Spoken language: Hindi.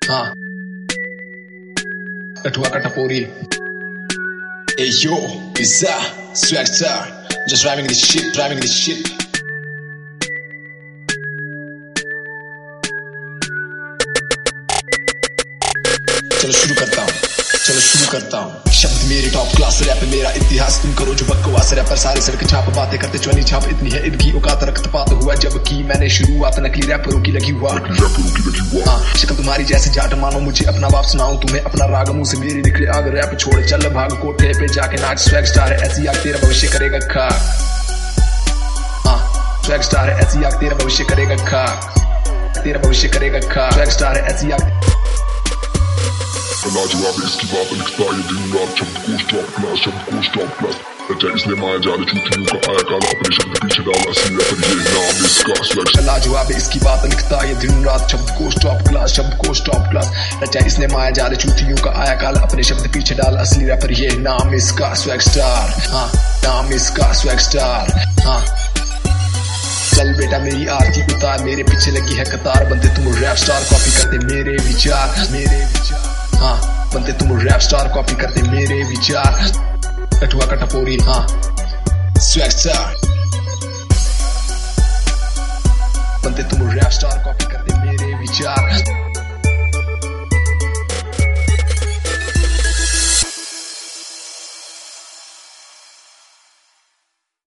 हाँ कठुआ का टपोरी. Hey yo, pizza, swag star, just driving this shit, driving this shit. चलो शुरू करता हूँ. शब्द मेरे टॉप क्लास, रैप मेरा इतिहास. तुम करो जो बकवास, रैपर सारे सड़क छाप, बातें करते चौनी छाप. इतनी है इनकी औकात, रक्तपात हुआ जबकि मैंने शुरुआत नकली रैपरों की लगी हुआ. शक्ल तुम्हारी जैसे जाट, मानो मुझे अपना बाप सुनाऊं तुम्हें अपना राग. मुंह से मेरी निकले आग, रैप छोड़ चल भाग कोठे पे जाके नाच. स्वैग स्टार है ऐसी आग, तेरा भविष्य करेगा खाक. स्वैग स्टार है ऐसी आग, तेरा भविष्य करेगा खाक. तेरा भविष्य करेगा खाक. स्वैग स्टार है ऐसी आग. लाजवाब इसकी बात लिखता ये दिन रात. शब्द को स्टॉप क्लास रचा इसने माया जाल. चूतियों का आया काल, अपने शब्द पीछे डाला असली रैपर ये नाम इसका स्वैग. लाजवाब इसकी बात लिखता ये दिन रात. शब्द को स्टॉप क्लास रचा इसने माया जाल. चूतियों का आया काल, अपने शब्द पीछे डाला असली रैपर ये नाम इसका स्वैग स्टार. हाँ नाम इसका स्वैग स्टार. हाँ चल बेटा मेरी आरती उतार, मेरे पीछे लगी है कतार. बनते तुम रैप स्टार, कॉपी करते मेरे विचार. हाँ बनते तुम रैप स्टार, कॉपी करते मेरे विचार. कठुआ का टपोरी. हाँ स्वैग स्टार. बनते तुम रैप स्टार, कॉपी करते मेरे विचार.